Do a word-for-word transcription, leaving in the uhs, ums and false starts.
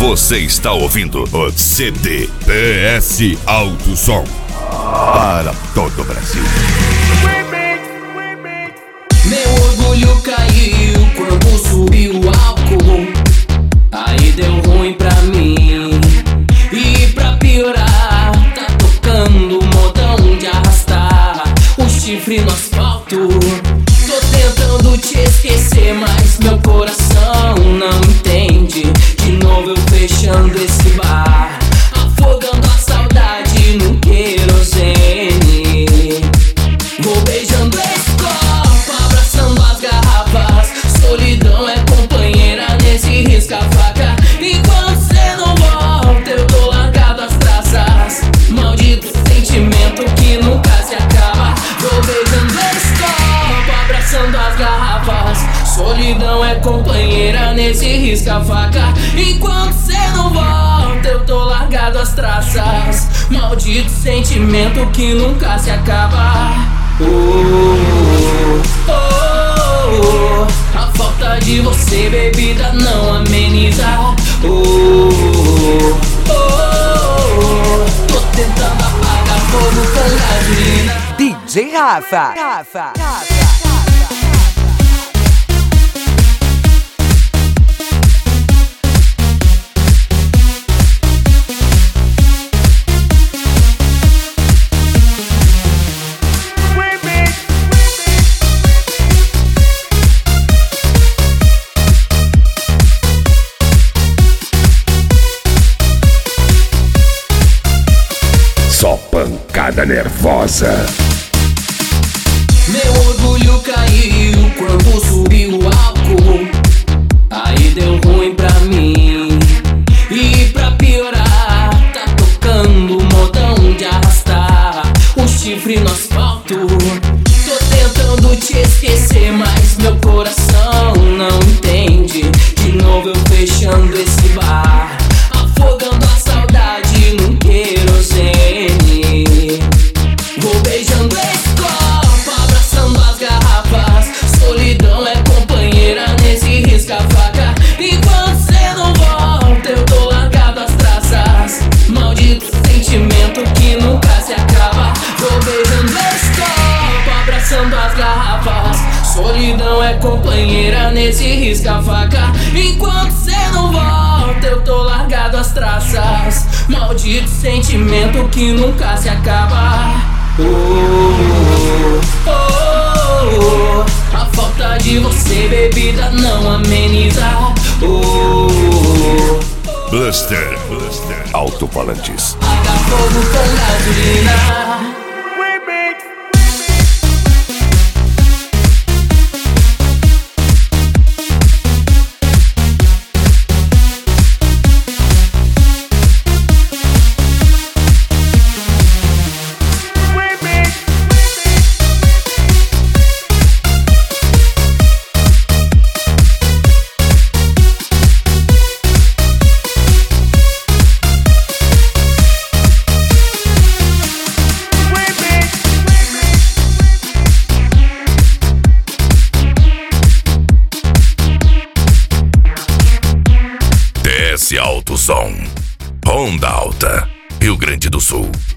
Você está ouvindo o C D P S Alto Som para todo o Brasil. Meu orgulho caiu quando subiu o álcool. Aí deu ruim pra mim. E pra piorar, tá tocando modão de arrastar o chifre no asfalto. Tô tentando te esquecer, mas meu coração não entende. De novo eu fechando esse bar, afogando a saudade no querosene. Vou beijando esse copo, abraçando as garrafas. Solidão é companheira nesse risca-faca. Enquanto cê não volta, eu tô largado as traças. Maldito sentimento que nunca se acaba. Vou beijando esse copo, abraçando as garrafas. Solidão é companheira nesse risca-faca. Enquanto cê não volta, eu tô largado as traças. Maldito sentimento que nunca se acaba. Oh, oh, oh, a falta de você, bebida, não ameniza. Oh, oh, oh, tô tentando apagar fogo com gasolina. D J Rafa, Rafa, Rafa. Só pancada nervosa. Meu orgulho caiu quando subiu o álcool. Aí deu ruim pra mim. E pra piorar, tá tocando modão de arrastar o chifre no asfalto. Tô tentando te esquecer, mas meu coração não entende. De novo eu fechando esse bar, afogando a saudade num querosene. Vou beijando esse copo, abraçando as garrafas. Solidão é companheira nesse risca-faca. Enquanto cê não volta, eu tô largado as traças. Maldito sentimento que nunca se acaba. Vou beijando esse copo, abraçando as garrafas. Solidão é companheira nesse risca-faca. Enquanto cê não volta, eu tô largado as traças. Maldito sentimento que nunca se acaba. Oh, oh, oh, a falta de você, bebida, não ameniza. Oh, oh, Buster, Buster, alto-falantes. apaga fogo com gasolina. Desce Alto Som, Onda Alta, Rio Grande do Sul.